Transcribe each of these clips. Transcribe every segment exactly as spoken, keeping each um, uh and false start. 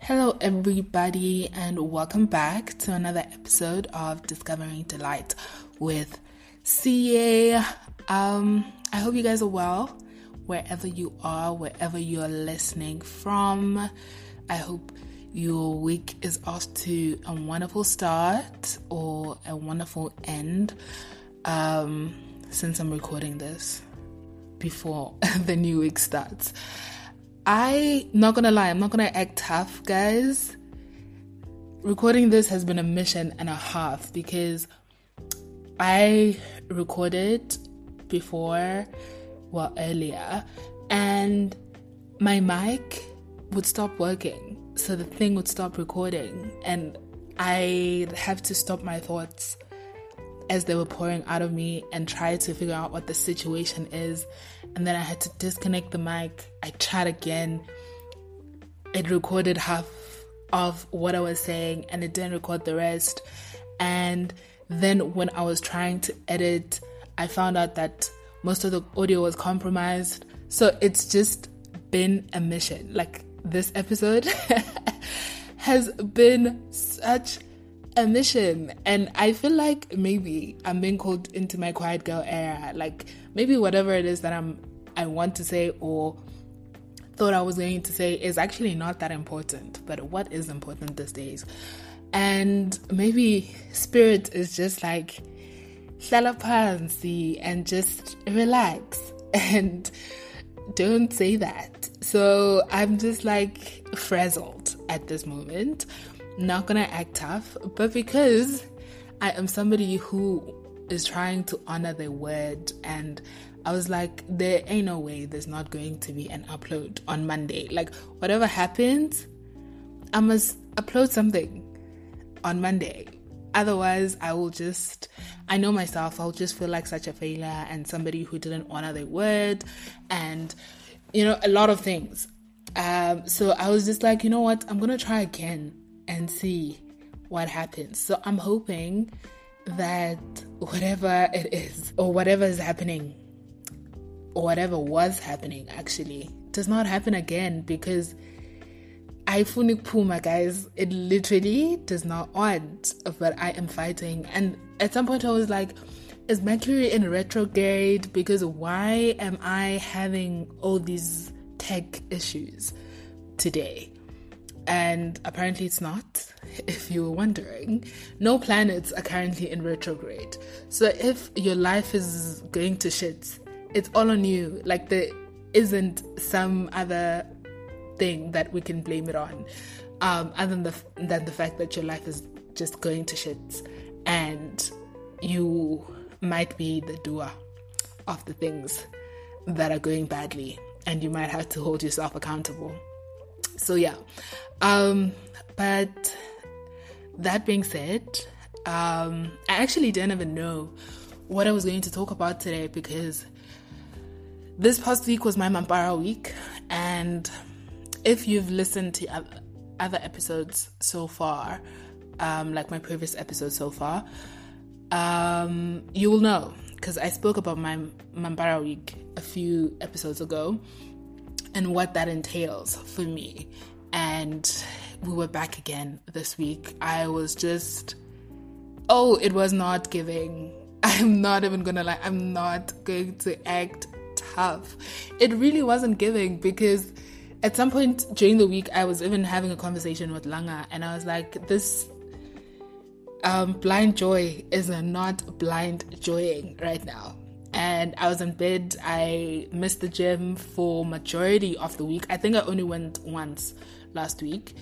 Hello everybody and welcome back to another episode of Discovering Delight with C A. Um, I hope you guys are well, wherever you are, wherever you're listening from. I hope your week is off to a wonderful start or a wonderful end, um, since I'm recording this before the new week starts. I, not gonna lie, I'm not gonna act tough, guys. Recording this has been a mission and a half because I recorded before, well, earlier, and my mic would stop working. So the thing would stop recording, and I'd have to stop my thoughts as they were pouring out of me and try to figure out what the situation is. And then I had to disconnect the mic. I tried again. It recorded half of what I was saying and it didn't record the rest. And then when I was trying to edit, I found out that most of the audio was compromised. So it's just been a mission. Like, this episode has been such a mission, and I feel like maybe I'm being called into my quiet girl era. Like, maybe whatever it is that I'm I want to say or thought I was going to say is actually not that important, but what is important these days? And maybe spirit is just like hlala phansi and just relax and don't say that. So I'm just like frazzled at this moment. Not gonna act tough, but because I am somebody who is trying to honor their word, and I was like, there ain't no way there's not going to be an upload on Monday. Like, whatever happens, I must upload something on Monday. Otherwise, I will just, I know myself, I'll just feel like such a failure and somebody who didn't honor their word and, you know, a lot of things. Um, so I was just like, you know what, I'm gonna try again and see what happens. So I'm hoping that whatever it is or whatever is happening or whatever was happening actually does not happen again, because I funik puma, guys. It literally does not want, but I am fighting. And at some point I was like, is Mercury in retrograde? Because why am I having all these tech issues today? And apparently it's not, if you were wondering. No planets are currently in retrograde. So if your life is going to shit, it's all on you. Like, there isn't some other thing that we can blame it on, um, other than the, than the fact that your life is just going to shit. And you might be the doer of the things that are going badly. And you might have to hold yourself accountable. So yeah, um, but that being said, um, I actually didn't even know what I was going to talk about today, because this past week was my Mampara week, and if you've listened to other episodes so far, um, like my previous episodes so far, um, you will know, because I spoke about my Mampara week a few episodes ago, and what that entails for me. And we were back again this week. I was just, oh, it was not giving. I'm not even gonna lie, I'm not going to act tough. It really wasn't giving, because at some point during the week, I was even having a conversation with Langa, and I was like, this um, blind joy is not blind joying right now. And I was in bed. I missed the gym for majority of the week. I think I only went once last week.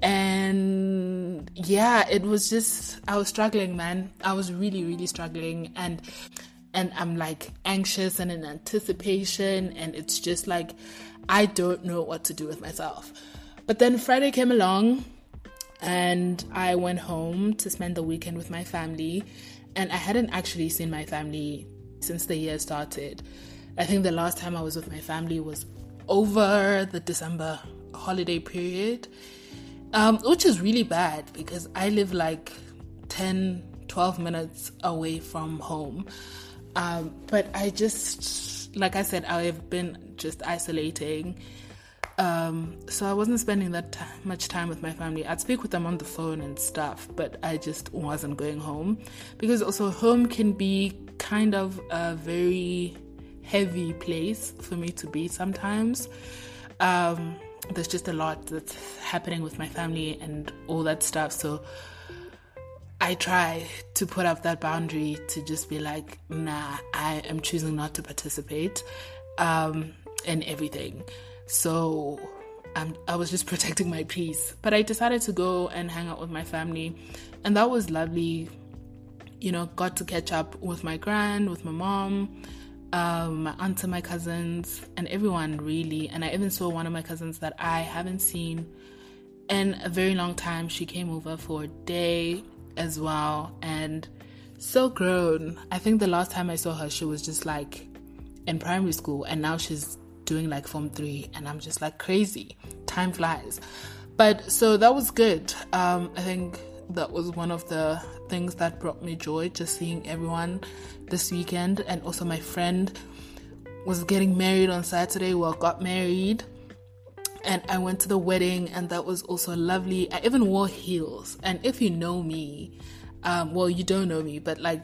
And yeah, it was just, I was struggling, man. I was really, really struggling. And and I'm like anxious and in anticipation. And it's just like, I don't know what to do with myself. But then Friday came along and I went home to spend the weekend with my family. And I hadn't actually seen my family since the year started. I think the last time I was with my family was over the December holiday period, um, which is really bad because I live like ten, twelve minutes away from home. Um, but I just, like I said, I've been just isolating. Um, so I wasn't spending that t- much time with my family. I'd speak with them on the phone and stuff, but I just wasn't going home, because also home can be kind of a very heavy place for me to be sometimes. Um, there's just a lot that's happening with my family and all that stuff. So I try to put up that boundary to just be like, nah, I am choosing not to participate um, in everything. So um, I was just protecting my peace. But I decided to go and hang out with my family. And that was lovely. You know, got to catch up with my gran, with my mom, um, my aunt and my cousins, and everyone really. And I even saw one of my cousins that I haven't seen in a very long time. She came over for a day as well, and so grown. I think the last time I saw her, she was just like in primary school, and now she's doing like form three, and I'm just like, crazy. Time flies. But so that was good. Um, I think that was one of the things that brought me joy, just seeing everyone this weekend. And also my friend was getting married on Saturday, well, got married, and I went to the wedding, and that was also lovely. I even wore heels. And if you know me, um, well, you don't know me, but like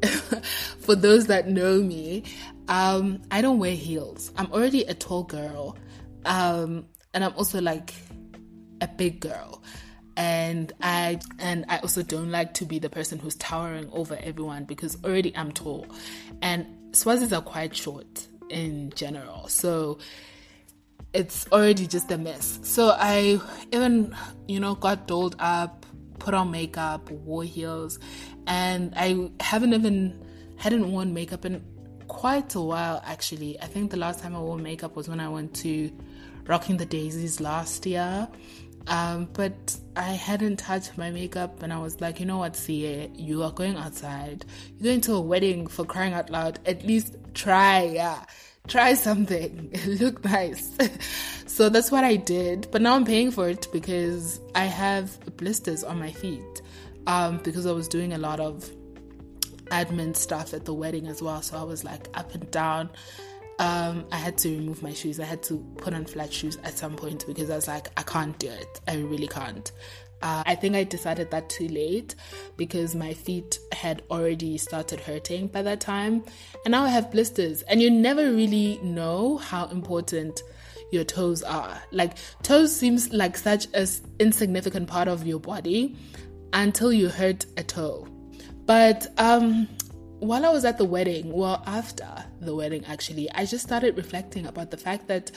for those that know me, um, I don't wear heels. I'm already a tall girl, um, and I'm also like a big girl. And I and I also don't like to be the person who's towering over everyone, because already I'm tall, and Swazis are quite short in general, so it's already just a mess. So I even, you know, got dolled up, put on makeup, wore heels, and I haven't even hadn't worn makeup in quite a while actually. I think the last time I wore makeup was when I went to Rocking the Daisies last year. Um, but I hadn't touched my makeup, and I was like, you know what, Sia, you are going outside. You're going to a wedding, for crying out loud. At least try, yeah. Try something. Look nice. So that's what I did. But now I'm paying for it because I have blisters on my feet. Um, because I was doing a lot of admin stuff at the wedding as well. So I was like up and down. Um, I had to remove my shoes. I had to put on flat shoes at some point, because I was like, I can't do it. I really can't. Uh, I think I decided that too late, because my feet had already started hurting by that time. And now I have blisters. And you never really know how important your toes are. Like, toes seems like such an insignificant part of your body until you hurt a toe. But um, while I was at the wedding, well, after the wedding actually, I just started reflecting about the fact that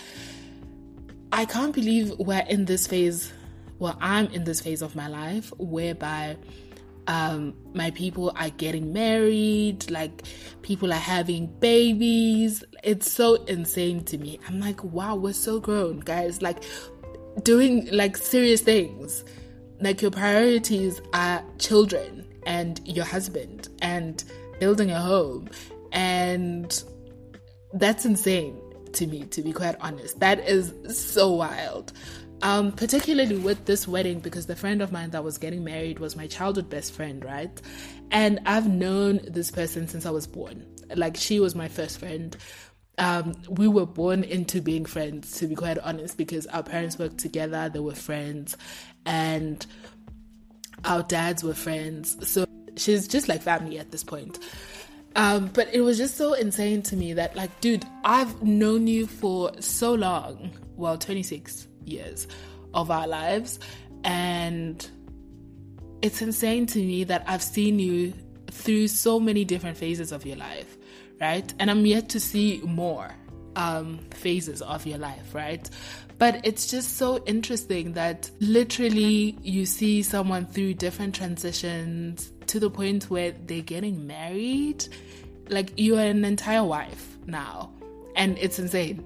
I can't believe we're in this phase, well, I'm in this phase of my life whereby um, my people are getting married, like people are having babies. It's so insane to me. I'm like, wow, we're so grown, guys, like doing like serious things. Like your priorities are children and your husband and building a home, and that's insane to me, to be quite honest. That is so wild, um particularly with this wedding, because the friend of mine that was getting married was my childhood best friend, right? And I've known this person since I was born. Like, she was my first friend. Um we were born into being friends, to be quite honest, because our parents worked together, they were friends, and our dads were friends. So she's just like family at this point. Um, but it was just so insane to me that, like, dude, I've known you for so long, well, twenty-six years of our lives, and it's insane to me that I've seen you through so many different phases of your life, right? And I'm yet to see more um, phases of your life, right? But it's just so interesting that literally you see someone through different transitions to the point where they're getting married. Like, you are an entire wife now. And it's insane.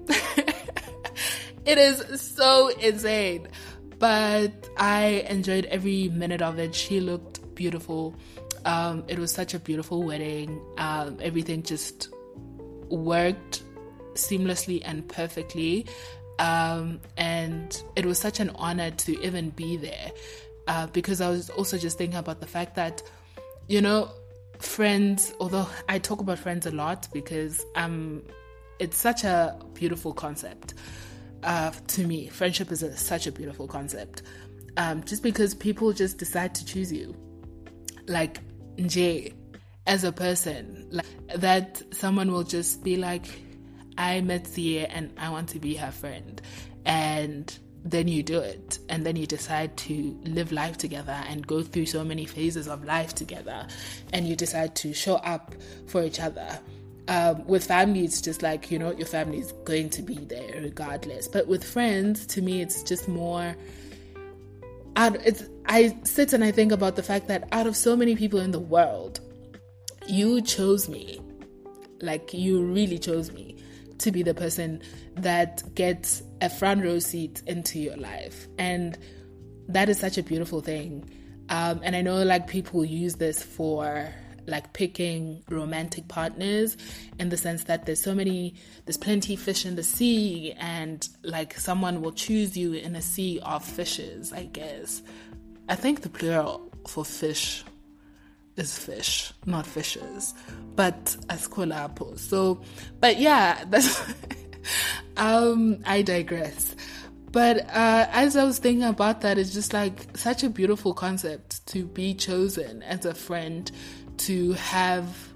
It is so insane. But I enjoyed every minute of it. She looked beautiful. Um, it was such a beautiful wedding. Um, everything just worked seamlessly and perfectly. Um, and it was such an honor to even be there, uh, because I was also just thinking about the fact that, you know, friends, although I talk about friends a lot because um, it's such a beautiful concept. uh, to me, friendship is a, such a beautiful concept. Um, just because people just decide to choose you. Like, Nje, as a person, like, that someone will just be like, I met Sia and I want to be her friend. And then you do it. And then you decide to live life together and go through so many phases of life together. And you decide to show up for each other. Um, with family, it's just like, you know, your family is going to be there regardless. But with friends, to me, it's just more... Out, it's, I sit and I think about the fact that out of so many people in the world, you chose me. Like, you really chose me to be the person that gets a front row seat into your life. And that is such a beautiful thing. Um, and I know, like, people use this for, like, picking romantic partners, in the sense that there's so many, there's plenty fish in the sea, and, like, someone will choose you in a sea of fishes, I guess. I think the plural for fish is fish, not fishes, but ascolapo. So, but yeah, that's, um, I digress. But uh, as I was thinking about that, it's just like such a beautiful concept to be chosen as a friend, to have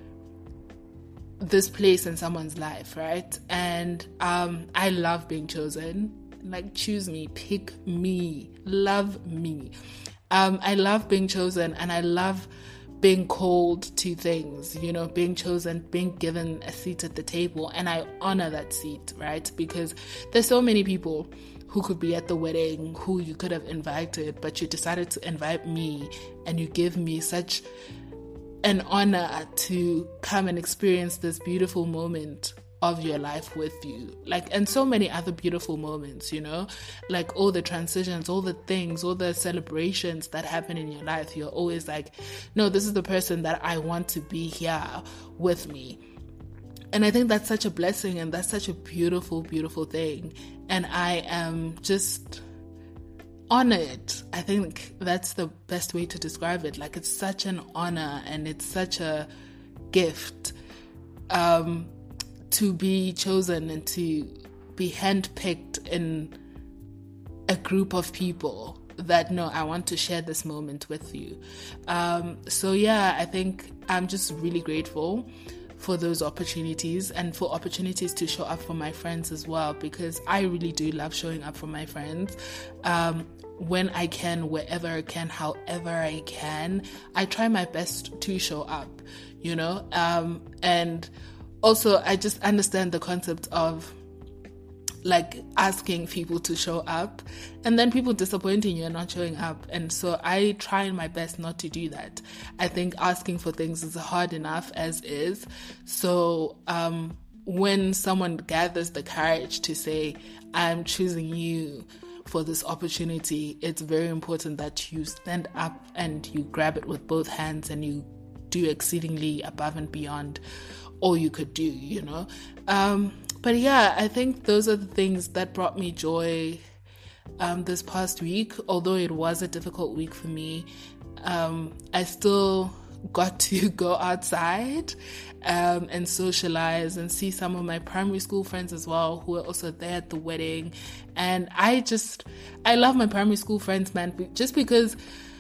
this place in someone's life, right? And um, I love being chosen. Like, choose me, pick me, love me. Um, I love being chosen, and I love being called to things, you know, being chosen, being given a seat at the table, and I honor that seat, right? Because there's so many people who could be at the wedding, who you could have invited, but you decided to invite me, and you give me such an honor to come and experience this beautiful moment of your life with you. Like, and so many other beautiful moments, you know, like all the transitions, all the things, all the celebrations that happen in your life. You're always like, no, this is the person that I want to be here with me. And I think that's such a blessing, and that's such a beautiful, beautiful thing. And I am just honored. I think that's the best way to describe it. Like, it's such an honor, and it's such a gift um, to be chosen and to be handpicked in a group of people that, no, I want to share this moment with you. Um, so yeah, I think I'm just really grateful for those opportunities, and for opportunities to show up for my friends as well, because I really do love showing up for my friends. Um, when I can, wherever I can, however I can, I try my best to show up, you know? Um, and also, I just understand the concept of, like, asking people to show up and then people disappointing you and not showing up. And so I try my best not to do that. I think asking for things is hard enough as is. So um, when someone gathers the courage to say, I'm choosing you for this opportunity, it's very important that you stand up and you grab it with both hands and you do exceedingly above and beyond all you could do, you know? Um, But yeah, I think those are the things that brought me joy um, this past week. Although it was a difficult week for me, um, I still got to go outside um, and socialize and see some of my primary school friends as well, who were also there at the wedding. And I just, I love my primary school friends, man, just because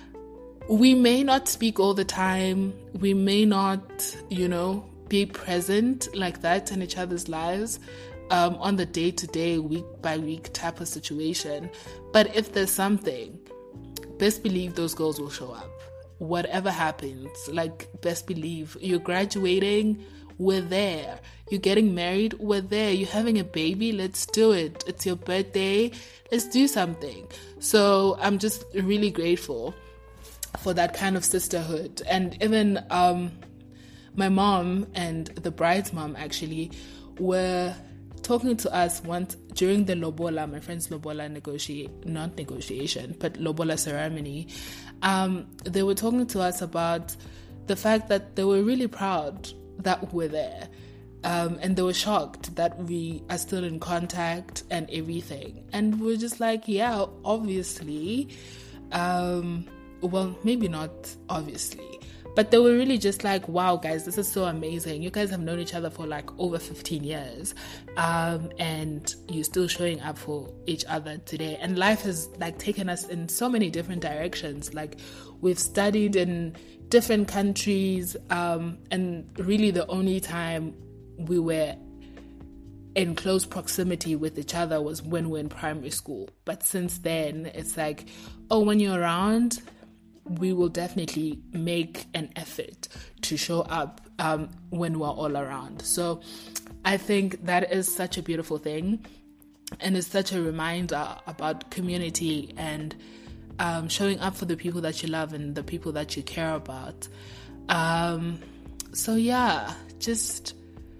we may not speak all the time. We may not, you know, be present like that in each other's lives um, on the day-to-day, week-by-week type of situation. But if there's something, best believe those girls will show up. Whatever happens, like, best believe. You're graduating, we're there. You're getting married, we're there. You're having a baby, let's do it. It's your birthday, let's do something. So I'm just really grateful for that kind of sisterhood. And even um my mom and the bride's mom actually were talking to us once during the lobola, my friend's lobola negotiate, not negotiation, but lobola ceremony. Um, they were talking to us about the fact that they were really proud that we're there. Um, and they were shocked that we are still in contact and everything. And we're just like, yeah, obviously. Um, well, maybe not obviously. but they were really just like, wow, guys, this is so amazing. You guys have known each other for like over fifteen years, um, and you're still showing up for each other today. And life has like taken us in so many different directions. Like, we've studied in different countries, um, and really the only time we were in close proximity with each other was when we were in primary school. But since then, it's like, oh, when you're around, we will definitely make an effort to show up um, when we're all around. So I think that is such a beautiful thing, and it's such a reminder about community and um, showing up for the people that you love and the people that you care about. Um, so yeah, just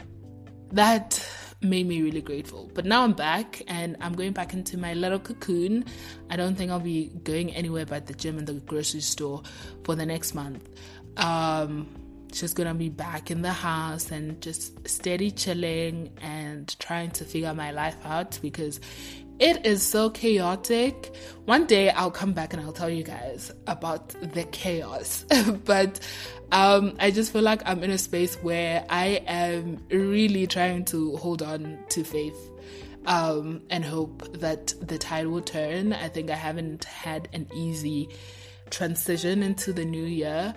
that made me really grateful. But now I'm back and I'm going back into my little cocoon. I don't think I'll be going anywhere but the gym and the grocery store for the next month. Um, just gonna be back in the house and just steady chilling and trying to figure my life out, because it is so chaotic. One day I'll come back and I'll tell you guys about the chaos. But um, I just feel like I'm in a space where I am really trying to hold on to faith um, and hope that the tide will turn. I think I haven't had an easy transition into the new year.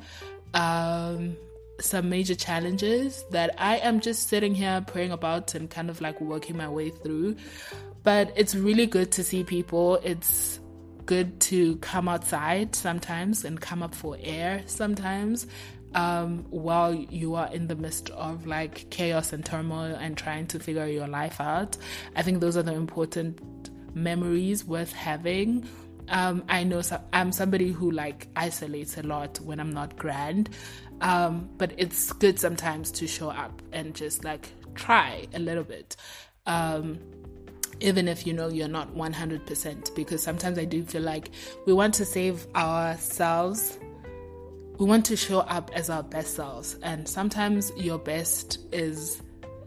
Um, some major challenges that I am just sitting here praying about and kind of like working my way through. But it's really good to see people. It's good to come outside sometimes and come up for air sometimes, um, while you are in the midst of like chaos and turmoil and trying to figure your life out. I think those are the important memories worth having. Um, I know so, I'm somebody who like isolates a lot when I'm not grand, um, but it's good sometimes to show up and just like try a little bit. Um, even if you know you're not one hundred percent, because sometimes I do feel like we want to save ourselves. We want to show up as our best selves. And sometimes your best is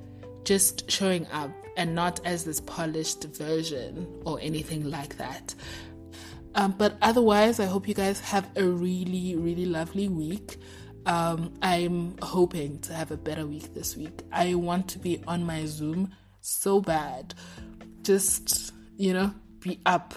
just showing up and not as this polished version or anything like that. Um, but otherwise, I hope you guys have a really, really lovely week. Um, I'm hoping to have a better week this week. I want to be on my Zoom so bad. Just, you know, be up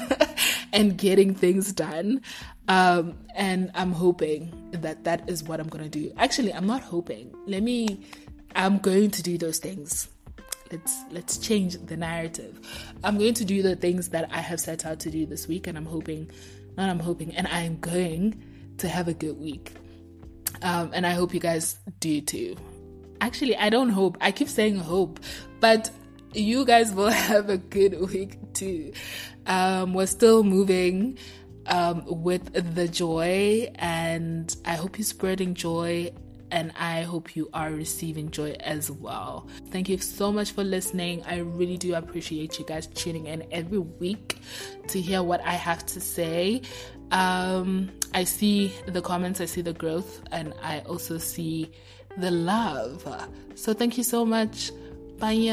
and getting things done. Um, and I'm hoping that that is what I'm going to do. Actually, I'm not hoping. Let me, I'm going to do those things. Let's, let's change the narrative. I'm going to do the things that I have set out to do this week. And I'm hoping, not I'm hoping, and I'm going to have a good week. Um, and I hope you guys do too. Actually, I don't hope. I keep saying hope, but you guys will have a good week too. Um, we're still moving um, with the joy, and I hope you're spreading joy, and I hope you are receiving joy as well. Thank you so much for listening. I really do appreciate you guys tuning in every week to hear what I have to say. Um, I see the comments, I see the growth, and I also see the love. So thank you so much. Bye.